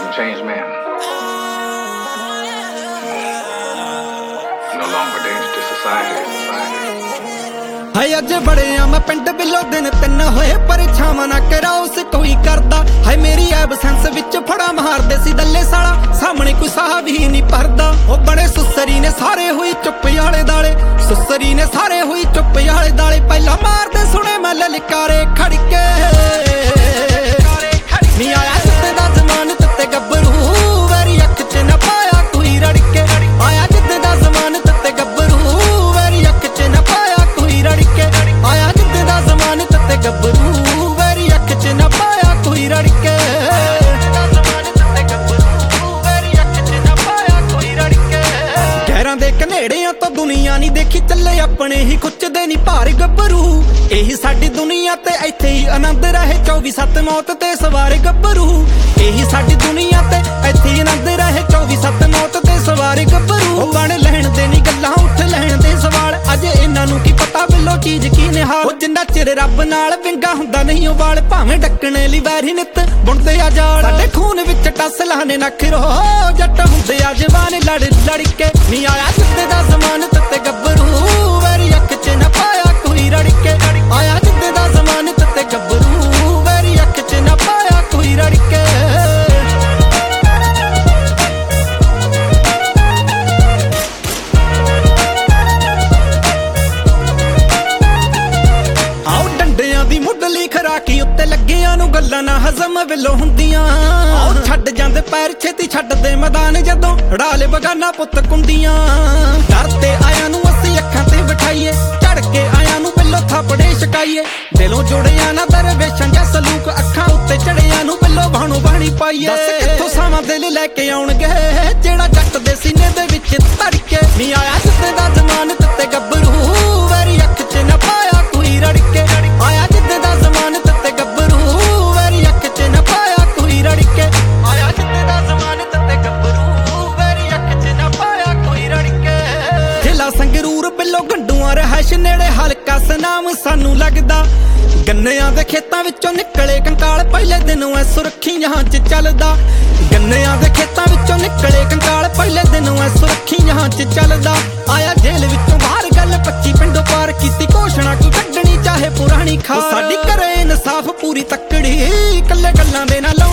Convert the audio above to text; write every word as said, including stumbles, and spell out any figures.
a changed man. No longer dangerous to society. ਹਾਏ ਅੱਜ ਬੜਿਆ ਮੈਂ ਪਿੰਡ ਬਿੱਲੋ ਦਿਨ ਤਿੰਨ ਹੋਏ ਪਰਛਾਵਾਂ ਨਾ ਕਰਾਉਸ ਕੋਈ ਕਰਦਾ। ਹਾਏ ਮੇਰੀ ਐਬਸੈਂਸ ਵਿੱਚ ਫੜਾ ਮਾਰਦੇ ਸੀ ਦੱਲੇ ਸਾਲਾ, ਸਾਹਮਣੇ ਕੋਈ ਸਾਹ ਵੀ ਨਹੀਂ ਭਰਦਾ। ਉਹ ਬੜੇ ਸੁਸਰੀ ਨੇ ਸਾਰੇ ਹੋਈ ਚੁੱਪ ਆਲੇ ਦਾਲੇ, ਸੁਸਰੀ ਨੇ ਸਾਰੇ ਹੋਈ ਚੁੱਪ ਆਲੇ ਦਾਲੇ। ਪਹਿਲਾਂ ਮਾਰਦੇ ਸੁਣੇ ਮੈਂ ਲਲਕਾਰੇ ਖੜ ਕੇ, ਨੀ ਆਇਆ ਜਿੱਤੇ ਦਾ ਜ਼ਮਾਨ ਤੇ ਗੱਭਰੂ ਵੈਰੀ ਅੱਖ ਚ ਨਾ ਪਾਇਆ ਕੋਈ ਰੜ ਕੇ। ਆਇਆ ਜਿੱਤੇ ਦਾ ਜ਼ਮਾਨ ਤੇ ਗੱਭਰੂ ਵੈਰੀ ਅੱਖ ਚ ਨਾ ਪਾਇਆ ਕੋਈ ਰੜ ਕੇ। ਆਇਆ ਜਿੱਤੇ ਦਾ ਜ਼ਮਾਨ ਤੇ ਗੱਭਰੂ ਵੈਰੀ ਅੱਖ ਚ ਨਾ ਪਾਇਆ ਕੋਈ ਰੜ ਕੇ। ਦੇ ਕਨੇੜਿਆਂ ਤੋਂ ਦੁਨੀਆ ਨਹੀਂ ਦੇਖੀ ਚੱਲੇ ਆਪਣੇ ਹੀ ਖੁੱਚਦੇ ਨਹੀਂ ਭਾਰ ਗੱਭਰੂ। ਇਹੀ ਸਾਡੀ ਦੁਨੀਆ ਤੇ ਇੱਥੇ ਹੀ ਆਨੰਦ ਰਹੇ ਚੌਵੀ ਸੱਤ ਮੌਤ ਤੇ ਸਵਾਰ ਗੱਭਰੂ। ਇਹੀ ਸਾਡੀ ਦੁਨੀਆ ਤੇ ਇੱਥੇ ਹੀ ਆਨੰਦ ਰਹੇ ਚੌਵੀ ਸੱਤ ਮੌਤ ਤੇ ਸਵਾਰ ਗੱਭਰੂ। ਉਹ ਬਣ ਲੈਣ ਦੇ ਨਹੀਂ ਗੱਲਾਂ ਉੱਠ ਲੈਣ ਦੇ ਸਵਾਲ, ਅਜੇ ਇਹਨਾਂ ਨੂੰ ਕੀ ਪਤਾ ਬਿੱਲੋ ਚੀਜ਼ ਕੀ ਨਿਹਾਲ। ਉਹ ਜਿੰਨਾ ਚਿਰ ਰੱਬ ਨਾਲ ਵਿੰਗਾ ਹੁੰਦਾ ਨਹੀਂ ਉਹ ਵਾਲ, ਭਾਵੇਂ ਡੱਕਣੇ ਲਈ ਵੈਰੀ ਨਿੱਤ ਬੁਣਦੇ ਆ ਜਾਲ। ਸਾਡੇ ਖੂਨ ਵਿੱਚ ਟੱਸਲਾਂ ਨੇ ਨਖਰੋ ਜੱਟ ਹੁੰਦੇ ਆ ਜਵਾਨ ਲੜ ਲੜ ਕੇ। ਨੀ ਆਇਆ ਜਿੱਤੇ ਦਾ ਜ਼ਮਾਨ ਤੇ ਗੱਭਰੂ ਵੈਰੀ ਅੱਖ ਚ ਨਾ ਪਾਇਆ ਕੋਈ ਰੜ ਕੇ। ਆਇਆ ਜਿੱਤੇ ਦਾ ਜ਼ਮਾਨ ਤੇ ਗੱਭਰੂ ਵੈਰੀ ਅੱਖ ਚ ਨਾ ਪਾਇਆ ਕੋਈ ਰੜ ਕੇ। ਆਓ ਡੰਡਿਆਂ ਦੀ ਮੁੱਢਲੀ ਖਰਾਕੀ ਉੱਤੇ ਲੱਗਿਆਂ ਨੂੰ ਗੱਲਾਂ ਨਾ ਹਜ਼ਮ ਵੇਲੋਂ ਹੁੰਦੀਆਂ। ਆਓ ਛੱਡ ਜਾਂਦੇ ਪੈਰ ਛੇਤੀ ਛੱਡਦੇ ਮੈਦਾਨ ਜਦੋਂ ਢਾਲੇ ਬਗਾਨਾ ਪੁੱਤ ਕੁੰਡੀਆਂ। ਡਰਦੇ ਆਇਆਂ ਨੂੰ ਅਸੀਂ ਅੱਖਾਂ ਤੇ ਬਿਠਾਈਏ, ਝੜ ਕੇ ਆਇਆਂ ਨੂੰ ਬਿੱਲੋ ਥਾਪੜੇ ਛਕਾਈਏ। ਦਿਲੋਂ ਜੁੜਿਆ ਨਾ ਦਰਵੇਸ਼ਾਂ ਜਾਂ ਸਲੂਕ, ਅੱਖਾਂ ਉੱਤੇ ਚੜਿਆਂ ਨੂੰ ਬਿੱਲੋ ਬਾਣੋ ਬਾਣੀ ਪਾਈਏ। ਦੱਸ ਕਿੱਥੋਂ ਸਾਵਾਂ ਦਿਲ ਲੈ ਕੇ ਆਉਣਗੇ ਜਿਹੜਾ ਜੱਟ ਦੇ ਸੀਨੇ ਦੇ ਵਿੱਚ ਧੜਕੇ। ਨੀ ਆਇਆ ਜਿੱਤੇ ਦਾ ਜ਼ਮਾਨ ਤੇ ਗੱਭਰੂ ਵੈਰੀ ਅੱਖ ਚ ਨਾ ਪਾਇਆ ਕੋਈ ਰੜ ਕੇ। ਆਇਆ ਜਿੱਤੇ ਦਾ ਜ਼ਮਾਨ ਤੇ ਗੱਭਰੂ ਵੈਰੀ ਅੱਖ ਚ ਨਾ ਪਾਇਆ ਕੋਈ ਰੜ ਕੇ। ਆਇਆ ਜਿੱਤੇ ਦਾ ਜ਼ਮਾਨ ਤੇ ਗੱਭਰੂ ਵੈਰੀ ਅੱਖ ਚ ਨਾ ਪਾਇਆ ਕੋਈ ਰੜ ਕੇ। ਜ਼ਿਲ੍ਹਾ ਸੰਗਰੂਰ ਬਿੱਲੋ ਗੰਡੂਆਂ ਰਹਿਸ਼ ਨੇੜੇ ਹਲਕਾ ਸਨਾਮ ਸਾਨੂੰ ਲੱਗਦਾ। ਗੰਨਿਆਂ ਦੇ ਖੇਤਾਂ ਵਿੱਚੋਂ ਨਿਕਲੇ ਕੰਕਾਲ ਪਹਿਲੇ ਦਿਨੋਂ ਐ ਸੁਰੱਖੀਆਂ ਚ ਚੱਲਦਾ। ਗੰਨਿਆਂ ਦੇ ਖੇਤਾਂ ਵਿੱਚੋਂ ਨਿਕਲੇ ਕੰਕਾਲ ਪਹਿਲੇ ਦਿਨੋਂ ਐ ਸੁਰੱਖੀਆਂ ਚ ਚੱਲਦਾ। ਆਇਆ ਜੇਲ੍ਹ ਵਿੱਚੋਂ ਬਾਹਰ ਗੱਲ ਪੱਚੀ ਪਿੰਡੋਂ ਪਾਰ ਕੀਤੀ ਘੋਸ਼ਣਾ ਕੋਈ ਕੱਢਣੀ ਚਾਹੇ ਪੁਰਾਣੀ ਖਾਲ। ਸਾਡੀ ਕਰੇ ਇਨਸਾਫ ਪੂਰੀ ਤੱਕੜੀ ਕੱਲੇ ਗੱਲਾਂ ਦੇ ਨਾਲ